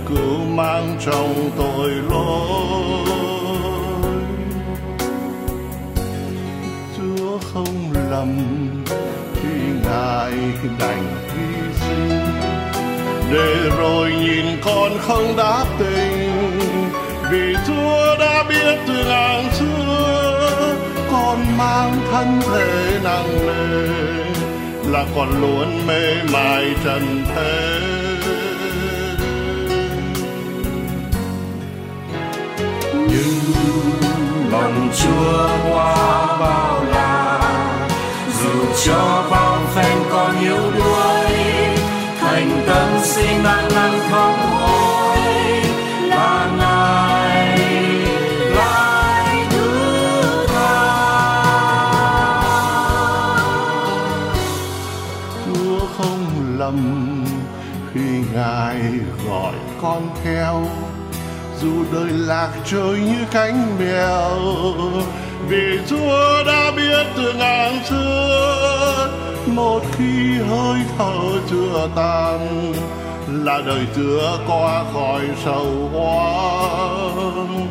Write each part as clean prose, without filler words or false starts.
cứu mang trong tội lỗi. Chúa không lầm khi Ngài đành hy sinh, để rồi nhìn con không đáp tình. Vì Chúa đã biết từ ngàn xưa con mang thân thể nặng nề, là còn luôn mê mải trần thế. Nhưng lòng Chúa qua bao la, dù cho bao phen còn yếu đuối, thành tâm xin ăn năn thống hối, là Ngài lại thứ tha. Chúa không lầm khi Ngài gọi con theo, dù đời lạc trôi như cánh bèo. Vì Chúa đã biết từ ngàn xưa, một khi hơi thở chưa tàn, là đời Chúa qua khỏi sầu oan.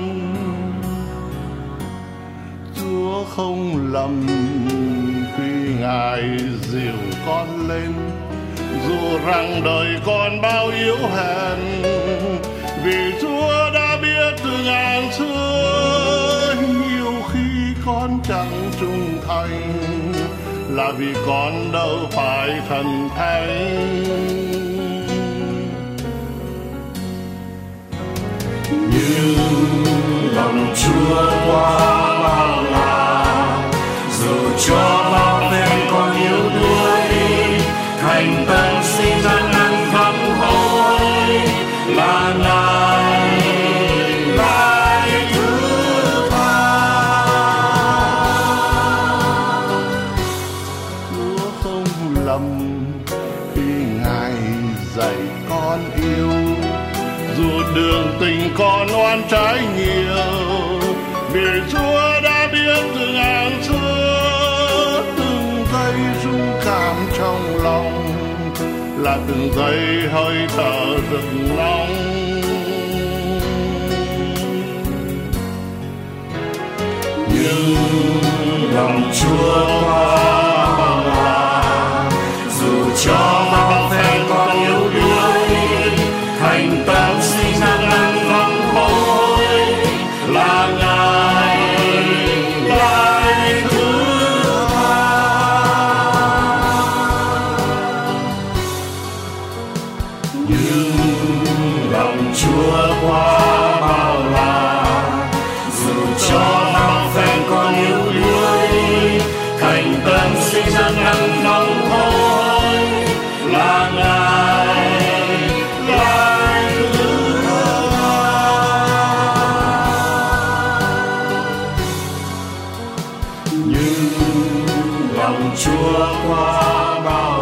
Chúa không lầm khi Ngài dìu con lên, dù rằng đời con bao yếu hèn. Vì Chúa đã biết từ ngàn xưa, nhiều khi con chẳng trung thành, là vì con đâu phải thần thánh. Nhưng lòng Chúa qua bao la, dù cho bao phen còn yếu đuối, thành tâm xin ăn năn thống hối, là Ngài lại thứ tha. Chúa không lầm khi Ngài dạy con yêu, dù đường tình con oan trái nhiều. Vì Chúa đã biết từ ngàn xưa, từng giây rung cảm trong lòng, là từng giây hơi thở rực nóng. Nhưng lòng Chúa qua bao la, dù cho bao phen còn yếu đuối, thành tâm xin ăn năn thống hối, là Ngài lại thứ tha. Nhưng lòng Chúa qua bao la, dù cho bao phen còn yếu đuối, thành tâm xin ăn năn thống hối, là Ngài lại thứ tha. Nhưng lòng Chúa qua bao